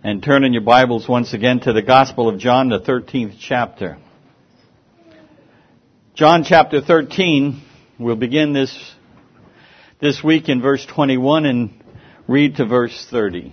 And turn in your Bibles once again to the Gospel of John, the 13th chapter. John chapter 13, we'll begin this week in verse 21 and read to verse 30.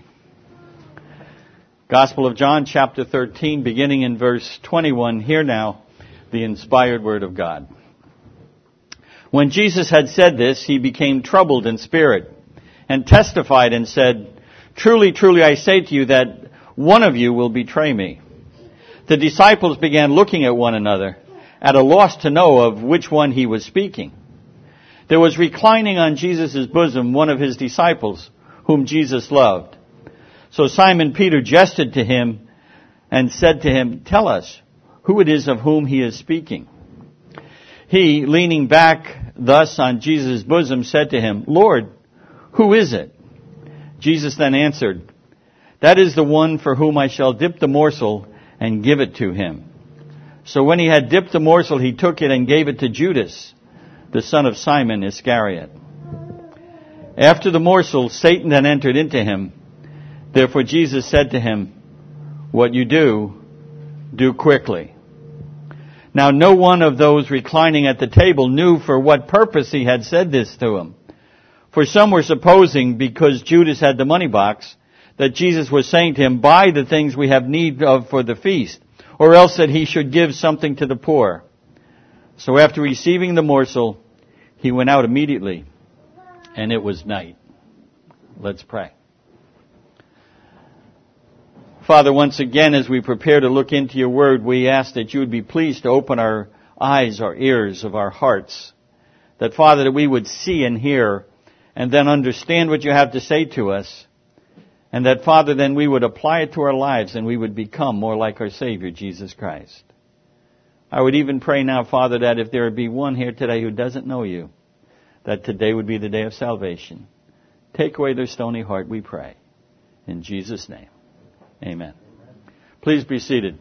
Gospel of John chapter 13, beginning in verse 21. Hear now the inspired word of God. When Jesus had said this, he became troubled in spirit and testified and said, "Truly, truly, I say to you that one of you will betray me." The disciples began looking at one another, at a loss to know of which one he was speaking. There was reclining on Jesus' bosom one of his disciples, whom Jesus loved. So Simon Peter gestured to him and said to him, "Tell us who it is of whom he is speaking." He, leaning back thus on Jesus' bosom, said to him, "Lord, who is it?" Jesus then answered, "That is the one for whom I shall dip the morsel and give it to him." So when he had dipped the morsel, he took it and gave it to Judas, the son of Simon Iscariot. After the morsel, Satan then entered into him. Therefore Jesus said to him, "What you do quickly." Now no one of those reclining at the table knew for what purpose he had said this to him. For some were supposing, because Judas had the money box, that Jesus was saying to him, "Buy the things we have need of for the feast," or else that he should give something to the poor. So after receiving the morsel, he went out immediately, and it was night. Let's pray. Father, once again, as we prepare to look into your word, we ask that you would be pleased to open our eyes, our ears of our hearts. That, Father, that we would see and hear and then understand what you have to say to us. And that, Father, then we would apply it to our lives and we would become more like our Savior, Jesus Christ. I would even pray now, Father, that if there would be one here today who doesn't know you, that today would be the day of salvation. Take away their stony heart, we pray. In Jesus' name, amen. Please be seated.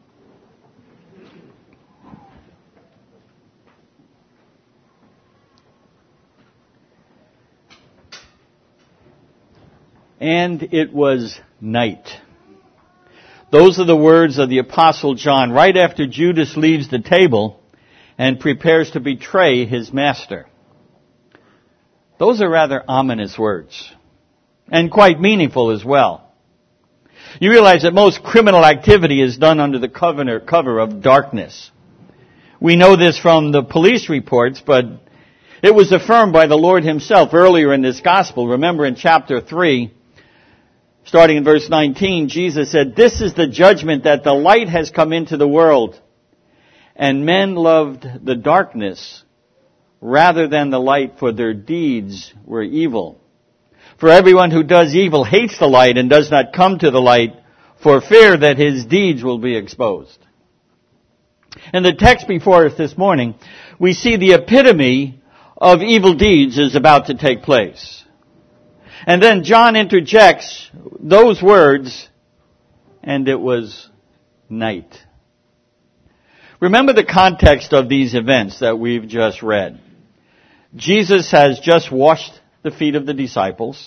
And it was night. Those are the words of the Apostle John right after Judas leaves the table and prepares to betray his master. Those are rather ominous words and quite meaningful as well. You realize that most criminal activity is done under the cover of darkness. We know this from the police reports, but it was affirmed by the Lord himself earlier in this gospel. Remember in chapter 3, starting in verse 19, Jesus said, "This is the judgment, that the light has come into the world, and men loved the darkness rather than the light, for their deeds were evil. For everyone who does evil hates the light and does not come to the light, for fear that his deeds will be exposed." In the text before us this morning, we see the epitome of evil deeds is about to take place. And then John interjects those words, "and it was night." Remember the context of these events that we've just read. Jesus has just washed the feet of the disciples.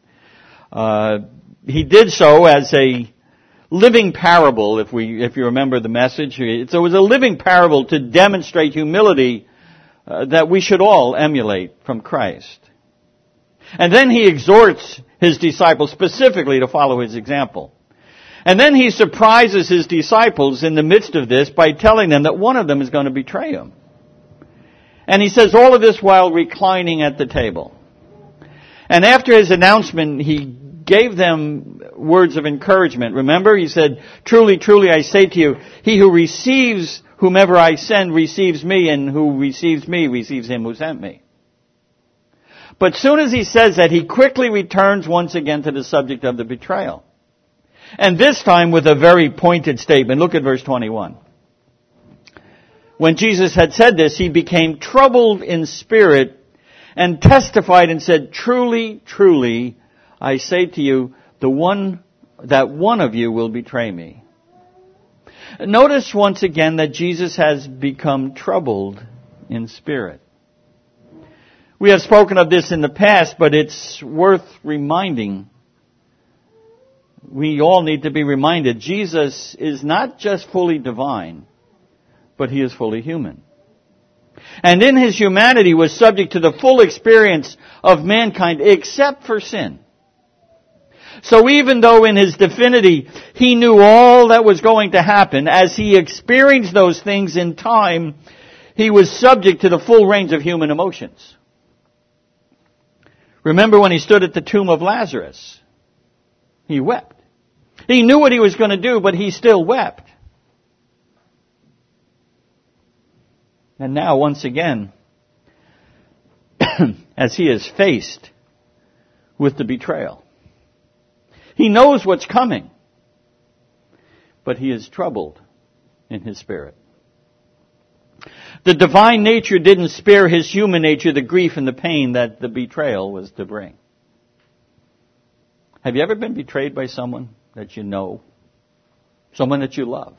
He did so as a living parable, if you remember the message. So it was a living parable to demonstrate humility that we should all emulate from Christ. And then he exhorts his disciples specifically to follow his example. And then he surprises his disciples in the midst of this by telling them that one of them is going to betray him. And he says all of this while reclining at the table. And after his announcement, he gave them words of encouragement. Remember, he said, "Truly, truly, I say to you, he who receives whomever I send receives me, and who receives me receives him who sent me." But soon as he says that, he quickly returns once again to the subject of the betrayal. And this time with a very pointed statement. Look at verse 21. When Jesus had said this, he became troubled in spirit and testified and said, "Truly, truly, I say to you, that one of you will betray me." Notice once again that Jesus has become troubled in spirit. We have spoken of this in the past, but it's worth reminding we all need to be reminded, Jesus is not just fully divine, but he is fully human. And in his humanity was subject to the full experience of mankind except for sin. So even though in his divinity he knew all that was going to happen, as he experienced those things in time, he was subject to the full range of human emotions. Remember when he stood at the tomb of Lazarus? He wept. He knew what he was going to do, but he still wept. And now, once again, as he is faced with the betrayal, he knows what's coming, but he is troubled in his spirit. The divine nature didn't spare his human nature the grief and the pain that the betrayal was to bring. Have you ever been betrayed by someone that you know? Someone that you love?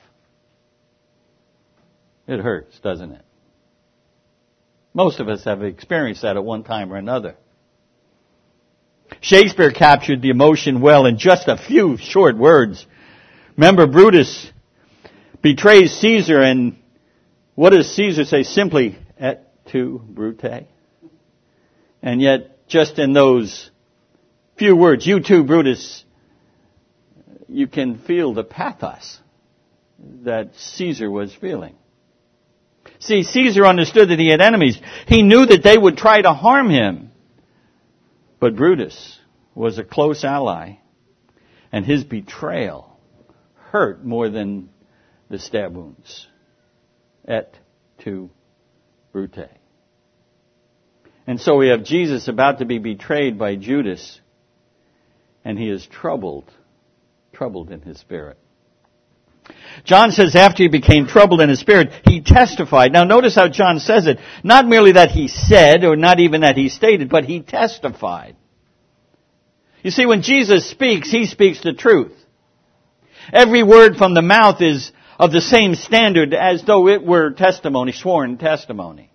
It hurts, doesn't it? Most of us have experienced that at one time or another. Shakespeare captured the emotion well in just a few short words. Remember, Brutus betrays Caesar, and what does Caesar say? Simply, et tu, Brute. And yet, just in those few words, you too, Brutus, you can feel the pathos that Caesar was feeling. See, Caesar understood that he had enemies. He knew that they would try to harm him. But Brutus was a close ally, and his betrayal hurt more than the stab wounds. Et tu, Brute. And so we have Jesus about to be betrayed by Judas, and he is troubled in his spirit. John says after he became troubled in his spirit, he testified. Now notice how John says it. Not merely that he said, or not even that he stated, but he testified. You see, when Jesus speaks, he speaks the truth. Every word from the mouth is of the same standard as though it were testimony, sworn testimony.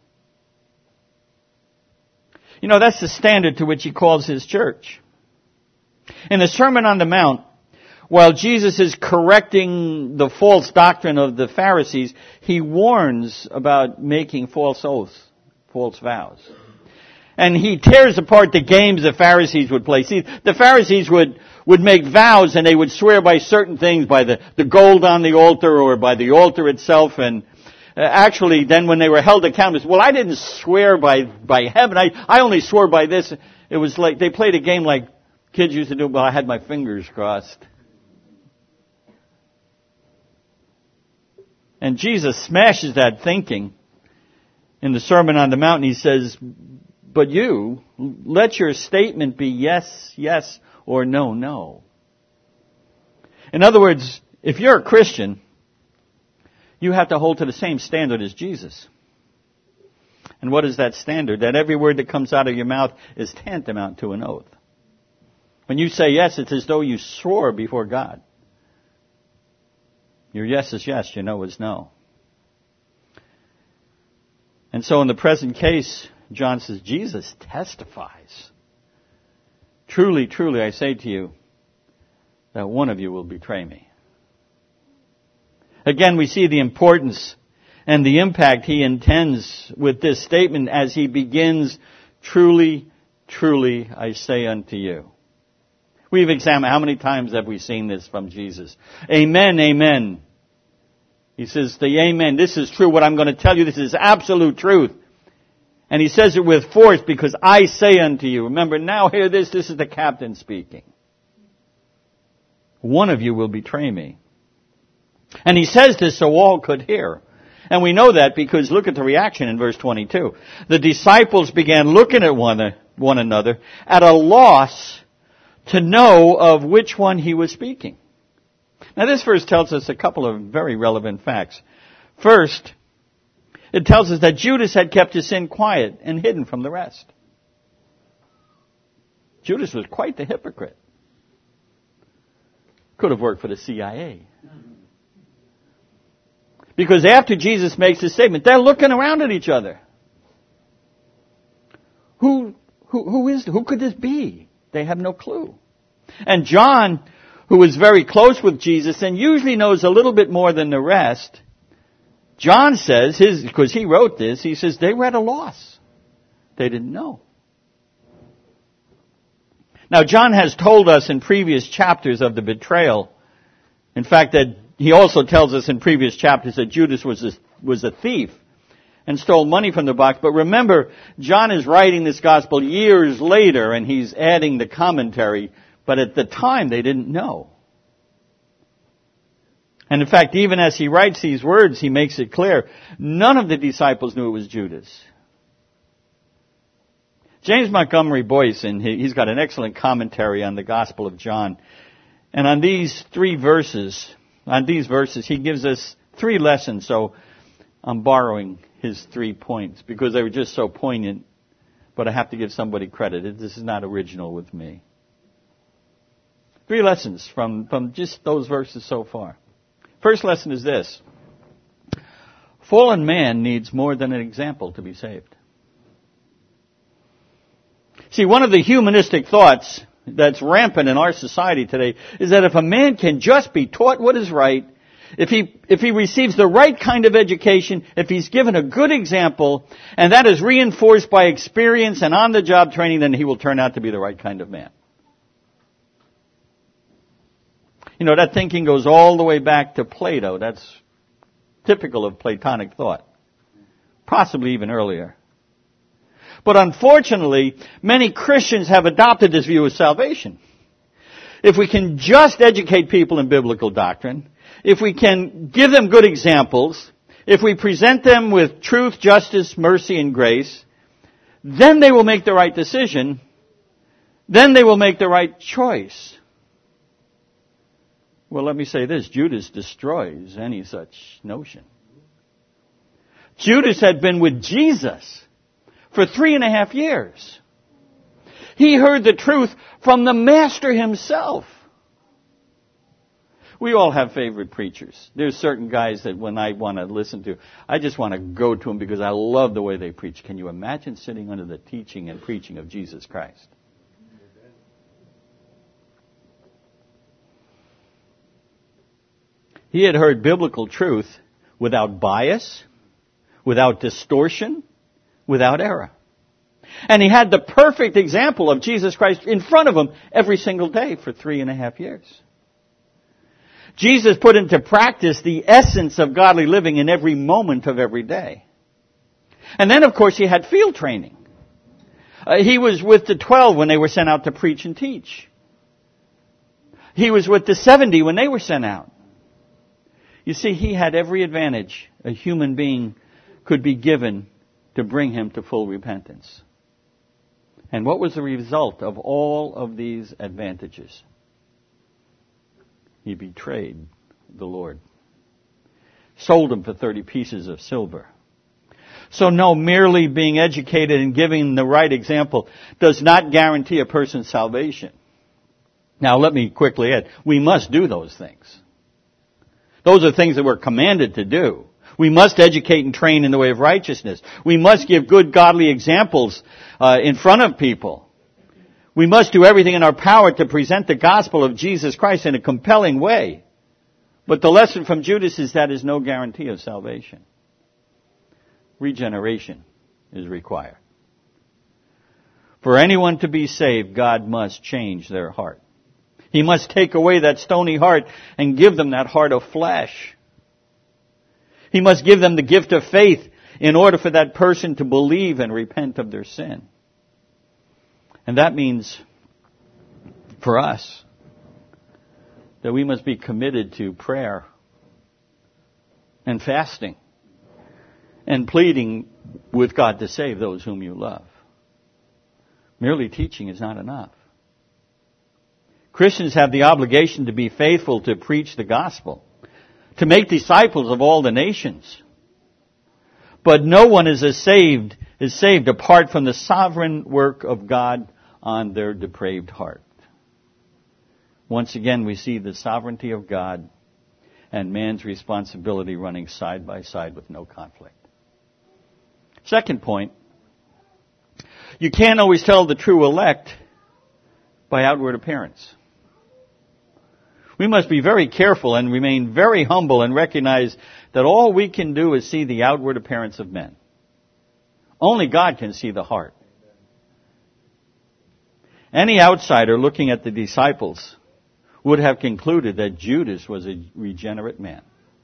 You know, that's the standard to which he calls his church. In the Sermon on the Mount, while Jesus is correcting the false doctrine of the Pharisees, he warns about making false oaths, false vows. And he tears apart the games the Pharisees would play. See, the Pharisees would make vows, and they would swear by certain things, by the gold on the altar or by the altar itself. And actually, then when they were held accountable, well, I didn't swear by heaven. I only swore by this. It was like they played a game like kids used to do, but I had my fingers crossed. And Jesus smashes that thinking in the Sermon on the Mount. He says, but you, let your statement be yes, yes, or no, no. In other words, if you're a Christian, you have to hold to the same standard as Jesus. And what is that standard? That every word that comes out of your mouth is tantamount to an oath. When you say yes, it's as though you swore before God. Your yes is yes, your no is no. And so in the present case, John says, Jesus testifies. Truly, truly, I say to you, that one of you will betray me. Again, we see the importance and the impact he intends with this statement as he begins, truly, truly, I say unto you. We've examined how many times have we seen this from Jesus. Amen, amen. He says the amen, this is true. What I'm going to tell you, this is absolute truth. And he says it with force because I say unto you. Remember, now hear this. This is the captain speaking. One of you will betray me. And he says this so all could hear. And we know that because look at the reaction in verse 22. The disciples began looking at one another at a loss to know of which one he was speaking. Now this verse tells us a couple of very relevant facts. First, it tells us that Judas had kept his sin quiet and hidden from the rest. Judas was quite the hypocrite. Could have worked for the CIA. Because after Jesus makes his statement, they're looking around at each other. Who could this be? They have no clue. And John, who was very close with Jesus and usually knows a little bit more than the rest, John says, because he wrote this, he says they were at a loss. They didn't know. Now, John has told us in previous chapters of the betrayal, in fact, that he also tells us in previous chapters that Judas was a thief and stole money from the box. But remember, John is writing this gospel years later, and he's adding the commentary. But at the time, they didn't know. And in fact, even as he writes these words, he makes it clear, none of the disciples knew it was Judas. James Montgomery Boyce, and he's got an excellent commentary on the Gospel of John. And on these verses, he gives us 3 lessons. So I'm borrowing his 3 points because they were just so poignant. But I have to give somebody credit. This is not original with me. 3 lessons from just those verses so far. First lesson is this. Fallen man needs more than an example to be saved. See, one of the humanistic thoughts that's rampant in our society today is that if a man can just be taught what is right, if he receives the right kind of education, if he's given a good example, and that is reinforced by experience and on-the-job training, then he will turn out to be the right kind of man. You know, that thinking goes all the way back to Plato. That's typical of Platonic thought. Possibly even earlier. But unfortunately, many Christians have adopted this view of salvation. If we can just educate people in biblical doctrine, if we can give them good examples, if we present them with truth, justice, mercy, and grace, then they will make the right decision. Then they will make the right choice. Well, let me say this. Judas destroys any such notion. Judas had been with Jesus for 3.5 years. He heard the truth from the Master himself. We all have favorite preachers. There's certain guys that when I want to listen to, I just want to go to them because I love the way they preach. Can you imagine sitting under the teaching and preaching of Jesus Christ? He had heard biblical truth without bias, without distortion, without error. And he had the perfect example of Jesus Christ in front of him every single day for 3.5 years. Jesus put into practice the essence of godly living in every moment of every day. And then, of course, he had field training. He was with the 12 when they were sent out to preach and teach. He was with the 70 when they were sent out. You see, he had every advantage a human being could be given to bring him to full repentance. And what was the result of all of these advantages? He betrayed the Lord. Sold him for 30 pieces of silver. So no, merely being educated and giving the right example does not guarantee a person's salvation. Now let me quickly add, we must do those things. Those are things that we're commanded to do. We must educate and train in the way of righteousness. We must give good godly examples in front of people. We must do everything in our power to present the gospel of Jesus Christ in a compelling way. But the lesson from Judas is that is no guarantee of salvation. Regeneration is required. For anyone to be saved, God must change their heart. He must take away that stony heart and give them that heart of flesh. He must give them the gift of faith in order for that person to believe and repent of their sin. And that means, for us, that we must be committed to prayer and fasting and pleading with God to save those whom you love. Merely teaching is not enough. Christians have the obligation to be faithful to preach the gospel, to make disciples of all the nations. But no one is saved apart from the sovereign work of God on their depraved heart. Once again, we see the sovereignty of God and man's responsibility running side by side with no conflict. Second point, you can't always tell the true elect by outward appearance. We must be very careful and remain very humble and recognize that all we can do is see the outward appearance of men. Only God can see the heart. Any outsider looking at the disciples would have concluded that Judas was a regenerate man.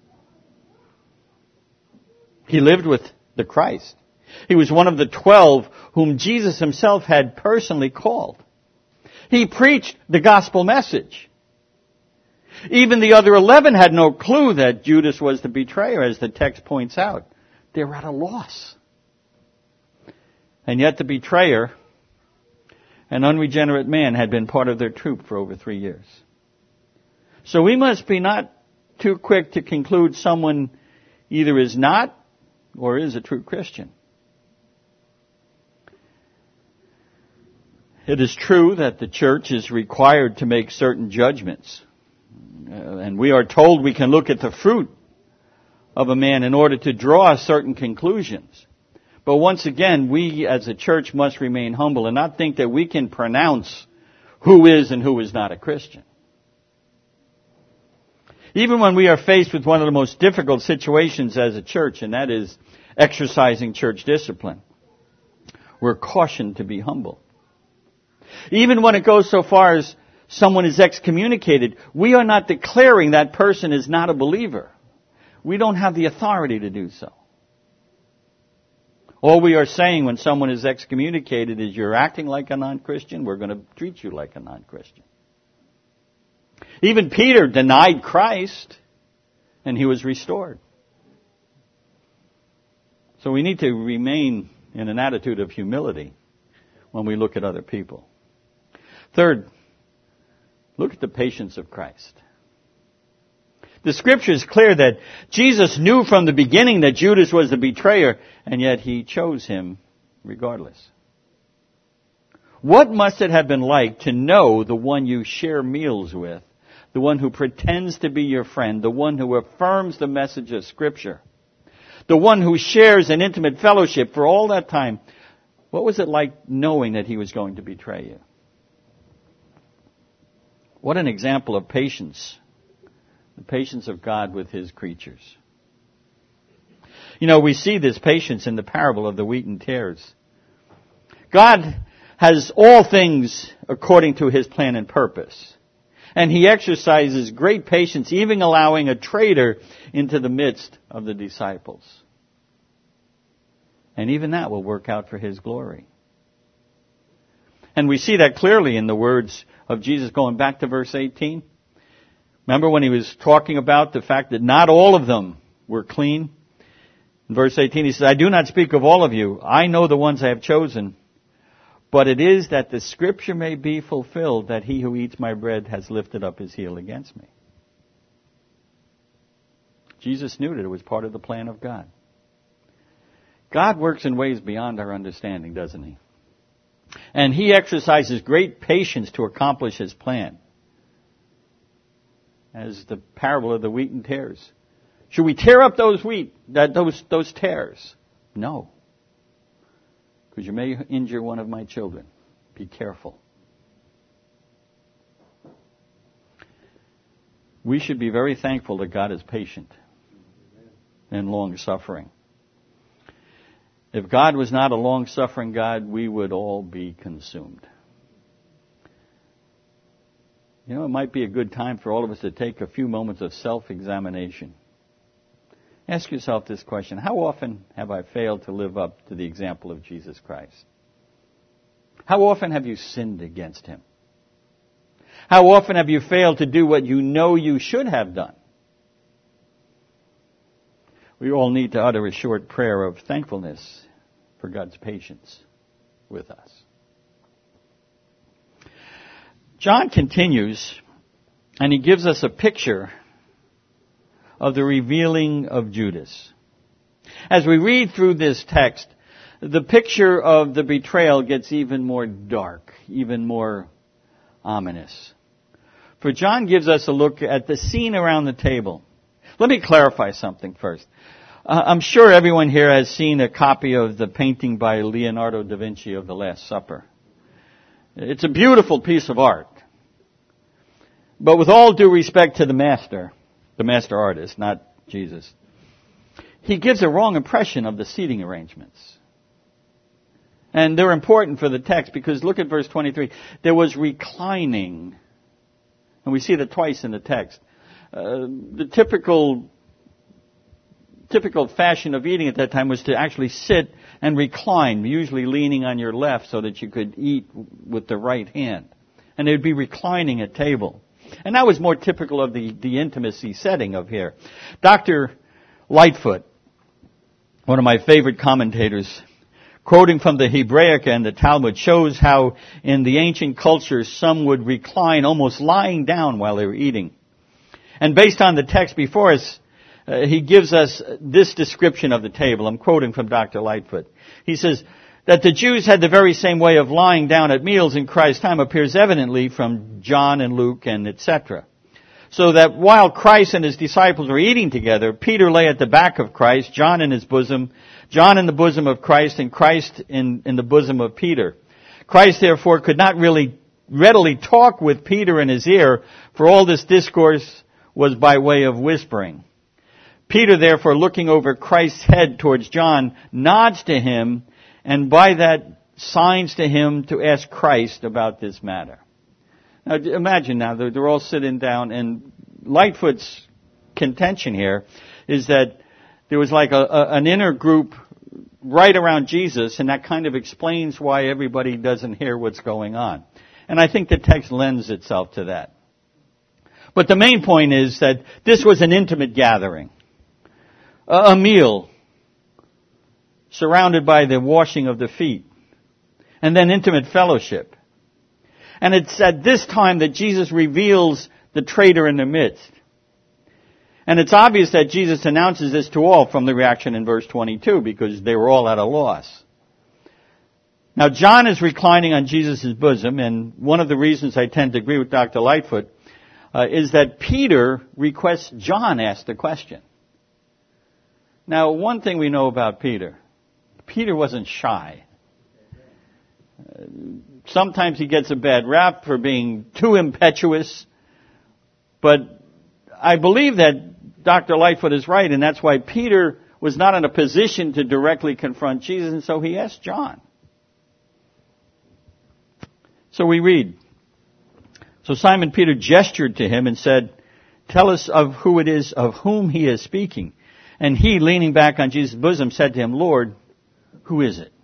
He lived with the Christ. He was one of the 12 whom Jesus himself had personally called. He preached the gospel message. Even the other 11 had no clue that Judas was the betrayer, as the text points out. They were at a loss. And yet the betrayer, an unregenerate man, had been part of their troop for over 3 years. So we must be not too quick to conclude someone either is not or is a true Christian. It is true that the church is required to make certain judgments. And we are told we can look at the fruit of a man in order to draw certain conclusions. But once again, we as a church must remain humble and not think that we can pronounce who is and who is not a Christian. Even when we are faced with one of the most difficult situations as a church, and that is exercising church discipline, we're cautioned to be humble. Even when it goes so far as someone is excommunicated, we are not declaring that person is not a believer. We don't have the authority to do so. All we are saying when someone is excommunicated is you're acting like a non-Christian, we're going to treat you like a non-Christian. Even Peter denied Christ, and he was restored. So we need to remain in an attitude of humility when we look at other people. Third, look at the patience of Christ. The Scripture is clear that Jesus knew from the beginning that Judas was the betrayer, and yet he chose him regardless. What must it have been like to know the one you share meals with, the one who pretends to be your friend, the one who affirms the message of Scripture, the one who shares an intimate fellowship for all that time? What was it like knowing that he was going to betray you? What an example of patience. The patience of God with His creatures. You know, we see this patience in the parable of the wheat and tares. God has all things according to His plan and purpose. And He exercises great patience, even allowing a traitor into the midst of the disciples. And even that will work out for His glory. And we see that clearly in the words of Jesus, going back to verse 18. Remember when He was talking about the fact that not all of them were clean? In verse 18 He says, I do not speak of all of you. I know the ones I have chosen. But it is that the Scripture may be fulfilled that he who eats my bread has lifted up his heel against me. Jesus knew that it was part of the plan of God. God works in ways beyond our understanding, doesn't He? And He exercises great patience to accomplish His plan. As the parable of the wheat and tares. Should we tear up those tares? No. Because you may injure one of my children. Be careful. We should be very thankful that God is patient and long-suffering. If God was not a long-suffering God, we would all be consumed. You know, it might be a good time for all of us to take a few moments of self-examination. Ask yourself this question: how often have I failed to live up to the example of Jesus Christ? How often have you sinned against Him? How often have you failed to do what you know you should have done? We all need to utter a short prayer of thankfulness for God's patience with us. John continues, and he gives us a picture of the revealing of Judas. As we read through this text, the picture of the betrayal gets even more dark, even more ominous. For John gives us a look at the scene around the table. Let me clarify something first. I'm sure everyone here has seen a copy of the painting by Leonardo da Vinci of the Last Supper. It's a beautiful piece of art. But with all due respect to the master artist, not Jesus, he gives a wrong impression of the seating arrangements. And they're important for the text because look at verse 23. There was reclining. And we see that twice in the text. The typical fashion of eating at that time was to actually sit and recline, usually leaning on your left so that you could eat with the right hand. And they'd be reclining at table. And that was more typical of the intimacy setting of here. Dr. Lightfoot, one of my favorite commentators, quoting from the Hebraica and the Talmud, shows how in the ancient culture some would recline almost lying down while they were eating. And based on the text before us, he gives us this description of the table. I'm quoting from Dr. Lightfoot. He says that the Jews had the very same way of lying down at meals in Christ's time appears evidently from John and Luke and etc. So that while Christ and his disciples were eating together, Peter lay at the back of Christ, John in his bosom, John in the bosom of Christ, and Christ in the bosom of Peter. Christ therefore could not really readily talk with Peter in his ear, for all this discourse was by way of whispering. Peter, therefore, looking over Christ's head towards John, nods to him, and by that signs to him to ask Christ about this matter. Now, imagine now, they're all sitting down, and Lightfoot's contention here is that there was like an inner group right around Jesus, and that kind of explains why everybody doesn't hear what's going on. And I think the text lends itself to that. But the main point is that this was an intimate gathering. A meal surrounded by the washing of the feet, and then intimate fellowship. And it's at this time that Jesus reveals the traitor in the midst. And it's obvious that Jesus announces this to all from the reaction in verse 22, because they were all at a loss. Now, John is reclining on Jesus' bosom, and one of the reasons I tend to agree with Dr. Lightfoot is that Peter requests John ask the question. Now, one thing we know about Peter wasn't shy. Sometimes he gets a bad rap for being too impetuous, but I believe that Dr. Lightfoot is right, and that's why Peter was not in a position to directly confront Jesus, and so he asked John. So we read, so Simon Peter gestured to him and said, "Tell us of who it is of whom he is speaking." And he, leaning back on Jesus' bosom, said to him, "Lord, who is it?"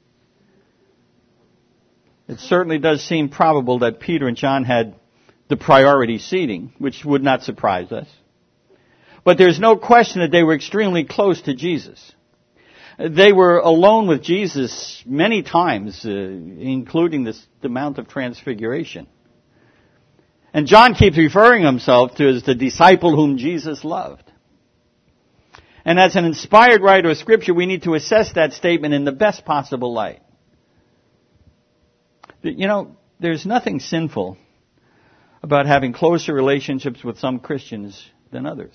It certainly does seem probable that Peter and John had the priority seating, which would not surprise us. But there's no question that they were extremely close to Jesus. They were alone with Jesus many times, including the Mount of Transfiguration. And John keeps referring himself to as the disciple whom Jesus loved. And as an inspired writer of Scripture, we need to assess that statement in the best possible light. You know, there's nothing sinful about having closer relationships with some Christians than others.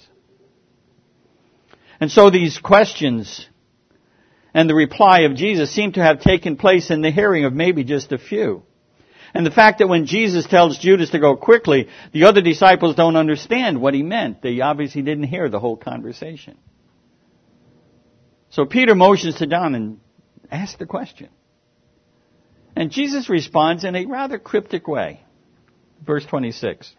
And so these questions and the reply of Jesus seem to have taken place in the hearing of maybe just a few. And the fact that when Jesus tells Judas to go quickly, the other disciples don't understand what he meant. They obviously didn't hear the whole conversation. So Peter motions to John and asks the question. And Jesus responds in a rather cryptic way. Verse 26.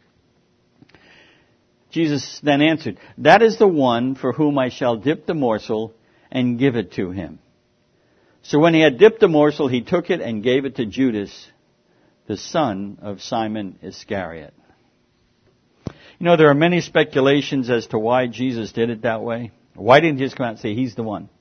Jesus then answered, "That is the one for whom I shall dip the morsel and give it to him." So when he had dipped the morsel, he took it and gave it to Judas, the son of Simon Iscariot. You know, there are many speculations as to why Jesus did it that way. Why didn't he just come out and say, "He's the one"?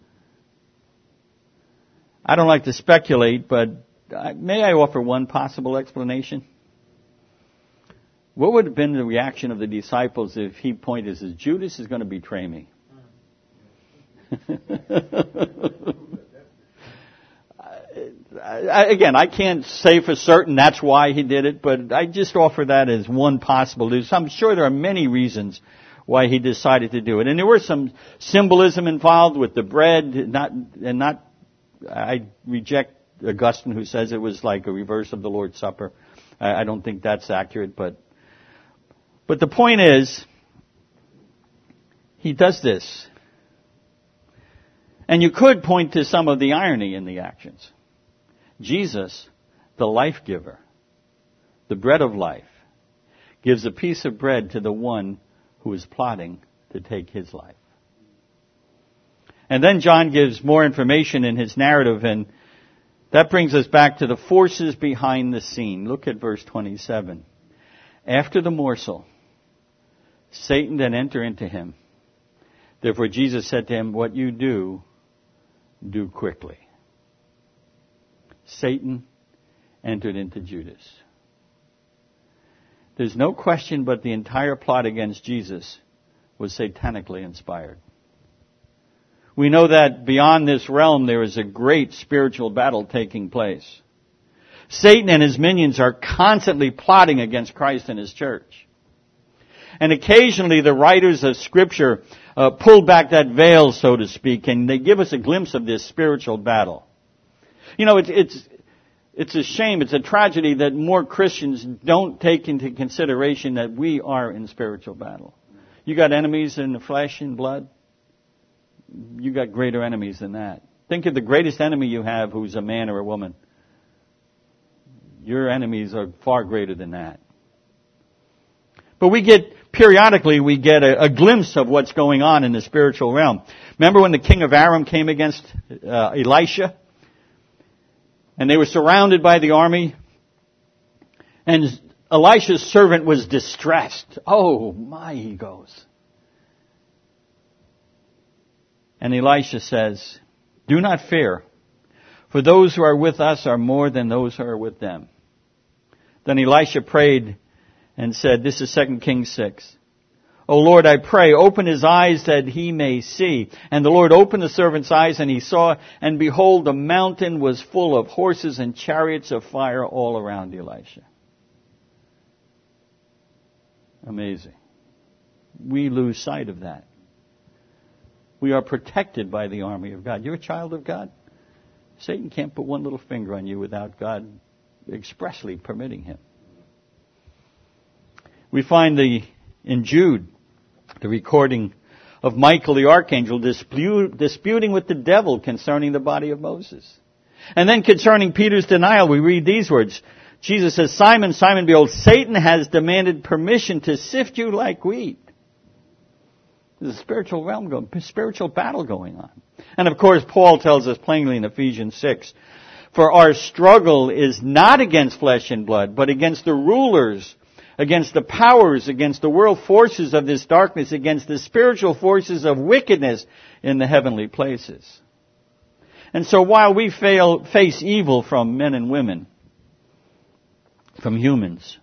I don't like to speculate, but may I offer one possible explanation? What would have been the reaction of the disciples if he pointed and says, "Judas is going to betray me"? Again, I can't say for certain that's why he did it, but I just offer that as one possible reason. I'm sure there are many reasons why he decided to do it. And there was some symbolism involved with the bread, I reject Augustine who says it was like a reverse of the Lord's Supper. I don't think that's accurate, but But the point is, he does this. And you could point to some of the irony in the actions. Jesus, the life giver, the bread of life, gives a piece of bread to the one who is plotting to take his life. And then John gives more information in his narrative, and that brings us back to the forces behind the scene. Look at verse 27. After the morsel, Satan then entered into him. Therefore Jesus said to him, what you do, do quickly. Satan entered into Judas. There's no question but the entire plot against Jesus was satanically inspired. We know that beyond this realm there is a great spiritual battle taking place. Satan and his minions are constantly plotting against Christ and his church. And occasionally the writers of Scripture pull back that veil, so to speak, and they give us a glimpse of this spiritual battle. You know, it's a shame, it's a tragedy that more Christians don't take into consideration that we are in spiritual battle. You got enemies in the flesh and blood. You got greater enemies than that. Think of the greatest enemy you have, who's a man or a woman. Your enemies are far greater than that. But periodically we get a glimpse of what's going on in the spiritual realm. Remember when the king of Aram came against Elisha? And they were surrounded by the army. And Elisha's servant was distressed. Oh my, he goes. And Elisha says, do not fear, for those who are with us are more than those who are with them. Then Elisha prayed and said, this is 2 Kings 6. O Lord, I pray, open his eyes that he may see. And the Lord opened the servant's eyes, and he saw, and behold, the mountain was full of horses and chariots of fire all around Elisha. Amazing. We lose sight of that. We are protected by the army of God. You're a child of God. Satan can't put one little finger on you without God expressly permitting him. We find in Jude, the recording of Michael the archangel disputing with the devil concerning the body of Moses. And then concerning Peter's denial, we read these words. Jesus says, Simon, Simon, behold, Satan has demanded permission to sift you like wheat. There's a spiritual battle going on. And of course, Paul tells us plainly in Ephesians 6, for our struggle is not against flesh and blood, but against the rulers, against the powers, against the world forces of this darkness, against the spiritual forces of wickedness in the heavenly places. And so while we face evil from men and women, from humans,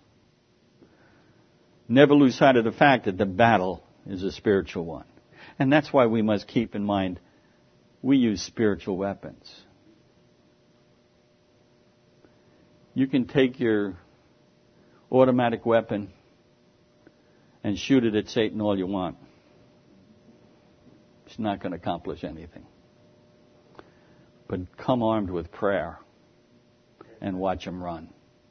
never lose sight of the fact that the battle is a spiritual one. And that's why we must keep in mind we use spiritual weapons. You can take your automatic weapon and shoot it at Satan all you want. It's not going to accomplish anything. But come armed with prayer and watch him run.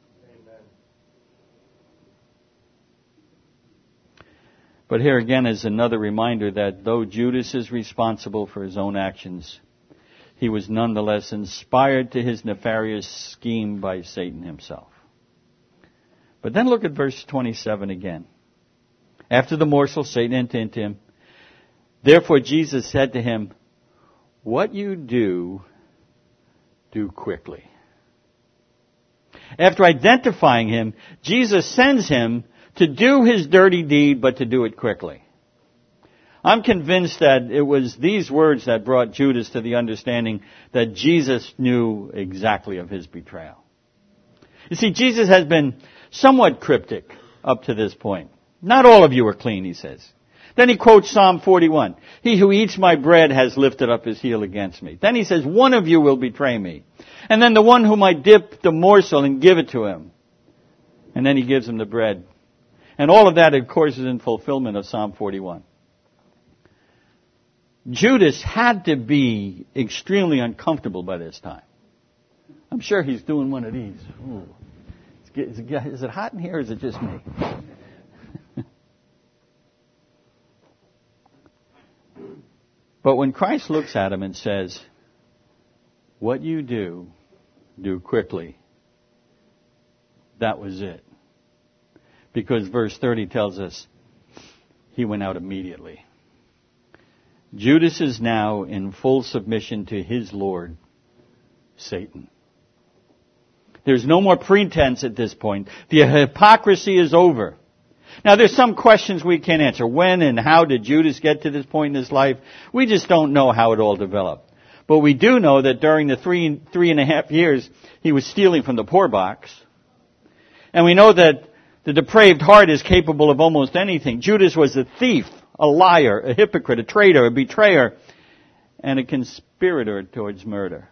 But here again is another reminder that though Judas is responsible for his own actions, he was nonetheless inspired to his nefarious scheme by Satan himself. But then look at verse 27 again. After the morsel, Satan entered into him. Therefore Jesus said to him, what you do, do quickly. After identifying him, Jesus sends him to do his dirty deed, but to do it quickly. I'm convinced that it was these words that brought Judas to the understanding that Jesus knew exactly of his betrayal. You see, Jesus has been somewhat cryptic up to this point. Not all of you are clean, he says. Then he quotes Psalm 41. He who eats my bread has lifted up his heel against me. Then he says, one of you will betray me. And then the one whom I dip the morsel and give it to him. And then he gives him the bread. And all of that, of course, is in fulfillment of Psalm 41. Judas had to be extremely uncomfortable by this time. I'm sure he's doing one of these. Ooh. Is it hot in here or is it just me? But when Christ looks at him and says, what you do, do quickly, that was it. Because verse 30 tells us he went out immediately. Judas is now in full submission to his Lord, Satan. There's no more pretense at this point. The hypocrisy is over. Now there's some questions we can't answer. When and how did Judas get to this point in his life? We just don't know how it all developed. But we do know that during the three and a half years he was stealing from the poor box. And we know that the depraved heart is capable of almost anything. Judas was a thief, a liar, a hypocrite, a traitor, a betrayer, and a conspirator towards murder.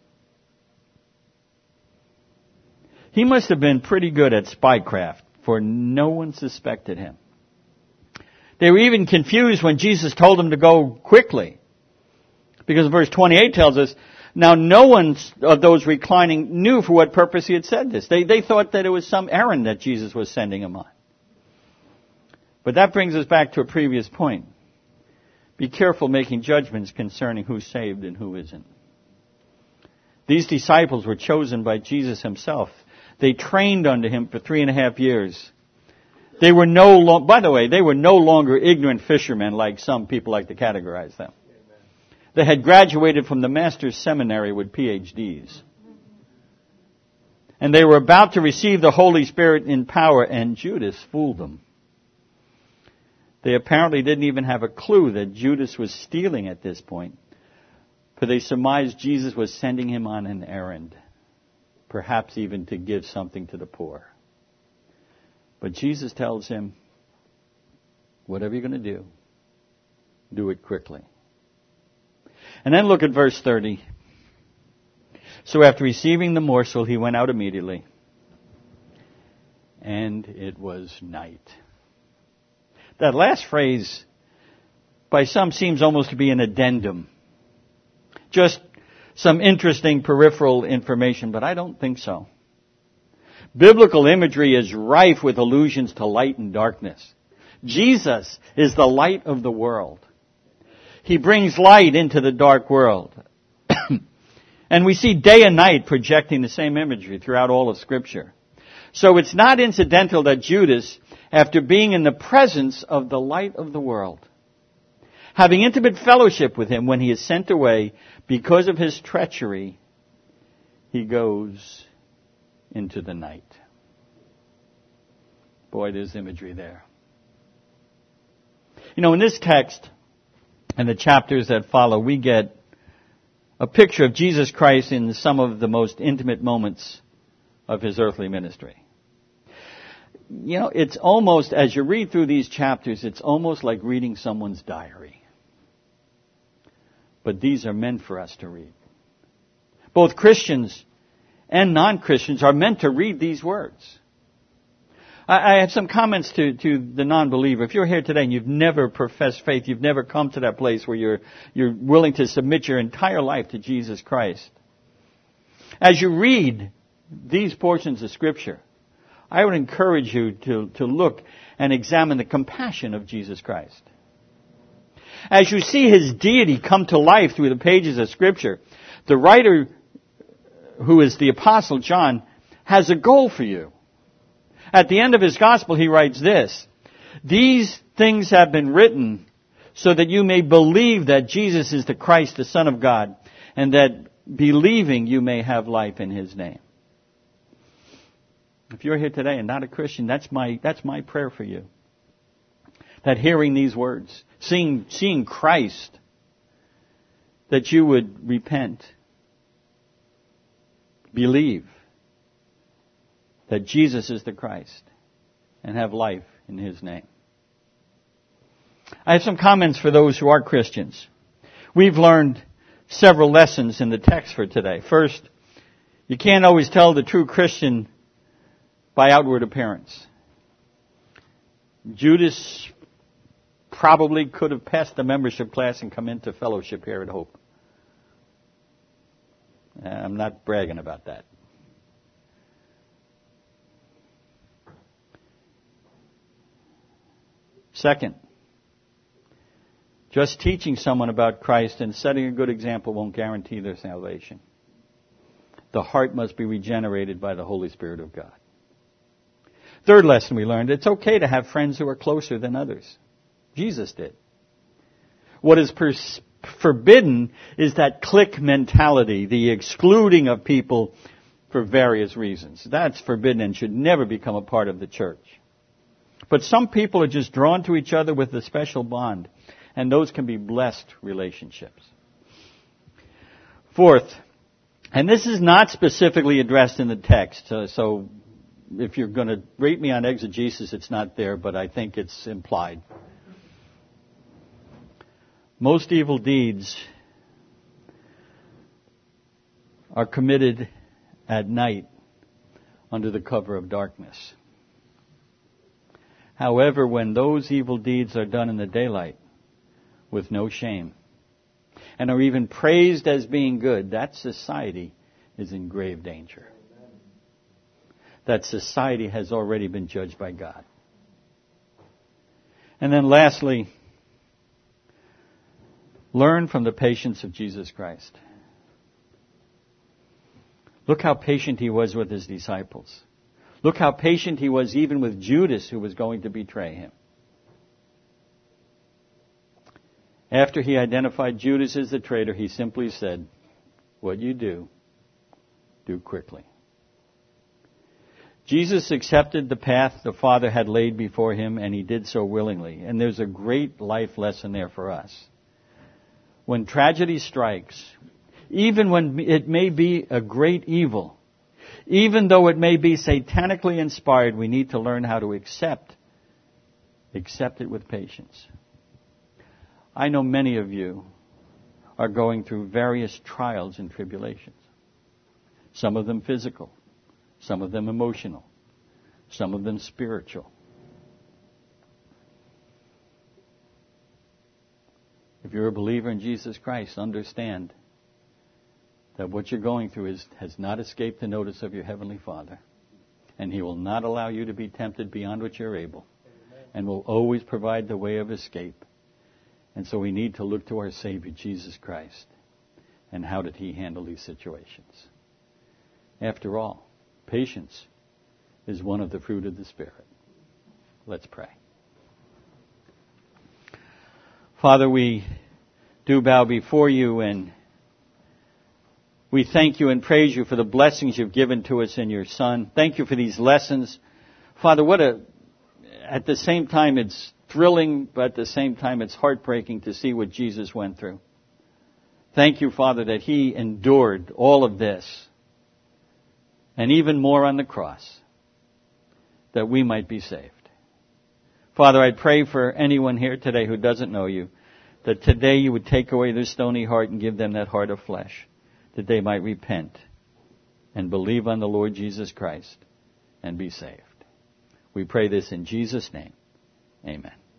He must have been pretty good at spycraft, for no one suspected him. They were even confused when Jesus told them to go quickly. Because verse 28 tells us, now no one of those reclining knew for what purpose he had said this. They thought that it was some errand that Jesus was sending him on. But that brings us back to a previous point. Be careful making judgments concerning who's saved and who isn't. These disciples were chosen by Jesus himself. They trained under him for 3.5 years. They were by the way, they were no longer ignorant fishermen like some people like to categorize them. They had graduated from the Master's Seminary with PhDs. And they were about to receive the Holy Spirit in power, and Judas fooled them. They apparently didn't even have a clue that Judas was stealing at this point, for they surmised Jesus was sending him on an errand, perhaps even to give something to the poor. But Jesus tells him, whatever you're going to do it quickly. And then look at verse 30. So after receiving the morsel, he went out immediately. And it was night. That last phrase, by some, seems almost to be an addendum. Just some interesting peripheral information, but I don't think so. Biblical imagery is rife with allusions to light and darkness. Jesus is the light of the world. He brings light into the dark world. And we see day and night projecting the same imagery throughout all of Scripture. So it's not incidental that Judas, after being in the presence of the light of the world, having intimate fellowship with him when he is sent away because of his treachery, he goes into the night. Boy, there's imagery there. You know, in this text and the chapters that follow, we get a picture of Jesus Christ in some of the most intimate moments of his earthly ministry. You know, it's almost, as you read through these chapters, it's almost like reading someone's diary. But these are meant for us to read. Both Christians and non-Christians are meant to read these words. I have some comments to the non-believer. If you're here today and you've never professed faith, you've never come to that place where you're willing to submit your entire life to Jesus Christ. As you read these portions of Scripture, I would encourage you to look and examine the compassion of Jesus Christ. As you see his deity come to life through the pages of Scripture, the writer, who is the Apostle John, has a goal for you. At the end of his gospel, he writes this: these things have been written so that you may believe that Jesus is the Christ, the Son of God, and that believing you may have life in his name. If you're here today and not a Christian, that's my prayer for you. That hearing these words, seeing Christ, that you would repent, believe that Jesus is the Christ, and have life in his name. I have some comments for those who are Christians. We've learned several lessons in the text for today. First, you can't always tell the true Christian by outward appearance. Judas probably could have passed the membership class and come into fellowship here at Hope. I'm not bragging about that. Second, Just teaching someone about Christ and setting a good example won't guarantee their salvation. The heart must be regenerated by the Holy Spirit of God. Third lesson we learned, it's okay to have friends who are closer than others. Jesus did. What is forbidden is that clique mentality, the excluding of people for various reasons. That's forbidden and should never become a part of the church. But some people are just drawn to each other with a special bond, and those can be blessed relationships. Fourth, and this is not specifically addressed in the text, so if you're going to rate me on exegesis, it's not there, but I think it's implied. Most evil deeds are committed at night under the cover of darkness. However, when those evil deeds are done in the daylight with no shame and are even praised as being good, that society is in grave danger. That society has already been judged by God. And then lastly, learn from the patience of Jesus Christ. Look how patient he was with his disciples. Look how patient he was even with Judas, who was going to betray him. After he identified Judas as the traitor, he simply said, "What you do, do quickly." Jesus accepted the path the Father had laid before him, and he did so willingly. And there's a great life lesson there for us. When tragedy strikes, even when it may be a great evil, even though it may be satanically inspired, we need to learn how to accept it with patience. I know many of you are going through various trials and tribulations. Some of them physical, some of them emotional, some of them spiritual. If you're a believer in Jesus Christ, understand that what you're going through has not escaped the notice of your Heavenly Father. And He will not allow you to be tempted beyond what you're able. And will always provide the way of escape. And so we need to look to our Savior, Jesus Christ. And how did He handle these situations? After all, patience is one of the fruit of the Spirit. Let's pray. Father, we do bow before you, and we thank you and praise you for the blessings you've given to us in your Son. Thank you for these lessons. Father, at the same time it's thrilling, but at the same time it's heartbreaking to see what Jesus went through. Thank you, Father, that He endured all of this, and even more on the cross, that we might be saved. Father, I pray for anyone here today who doesn't know you, that today you would take away their stony heart and give them that heart of flesh, that they might repent and believe on the Lord Jesus Christ and be saved. We pray this in Jesus' name. Amen.